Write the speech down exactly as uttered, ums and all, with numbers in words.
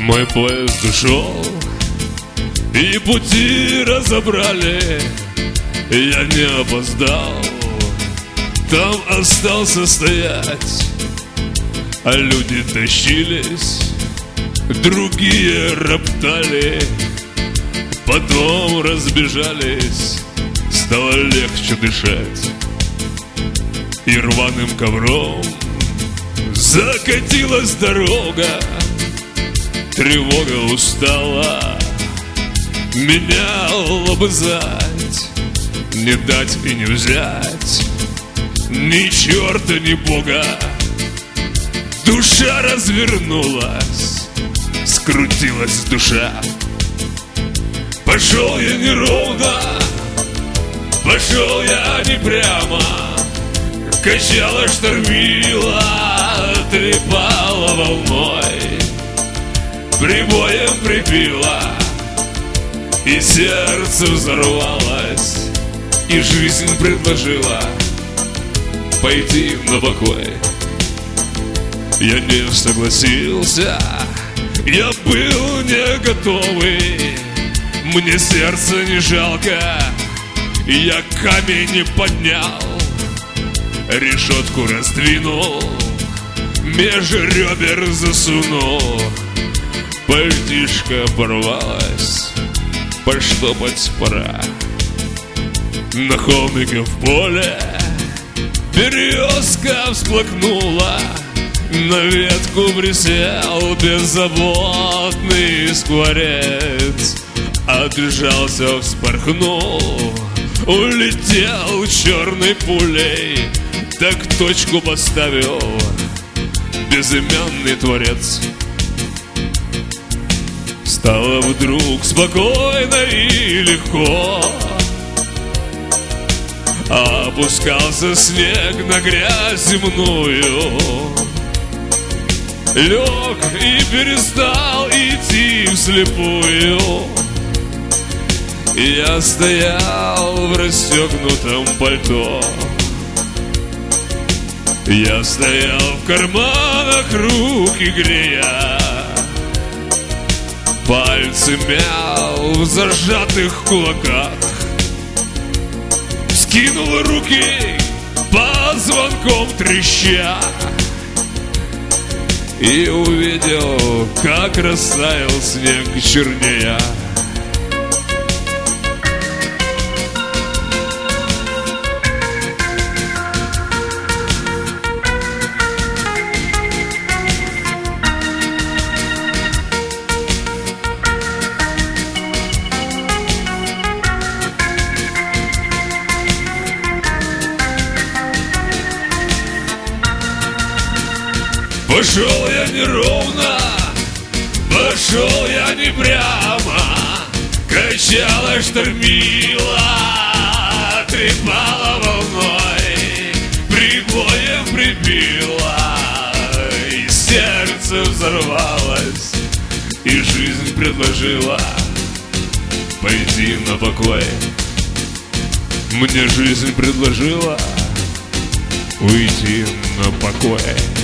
Мой поезд ушел, и пути разобрали. Я не опоздал, там остался стоять. А люди тащились, другие роптали. Потом разбежались, стало легче дышать. И рваным ковром закатилась дорога. Тревога устала меня лобызать. Не дать и не взять ни черта, ни бога. Душа развернулась, скрутилась душа. Пошел я неровно, пошел я не прямо. Качала, штормила, трепала волной. Прибоем прибила, и сердце взорвалось. И жизнь предложила пойти на покой. Я не согласился, я был не готовый. Мне сердце не жалко, я камень поднял. Решетку раздвинул, меж ребер засунул. Пальтишко порвалось, поштопать пора. На холмике в поле березка всплакнула. На ветку присел беззаботный скворец. Отжался, вспорхнул, улетел черной пулей. Так точку поставил безымянный творец. Стало вдруг спокойно и легко. Опускался снег на грязь земную. Лег и перестал идти вслепую. Я стоял в расстегнутом пальто. Я стоял в карманах руки грея. Пальцы мял в зажатых кулаках. Скинул руки под звонком треща. И увидел, как растаял снег чернея. Пошел я неровно, пошел я не прямо. Качала, штормила, трепала волной. Прибоем прибила, и сердце взорвалось. И жизнь предложила пойти на покой. Мне жизнь предложила уйти на покой.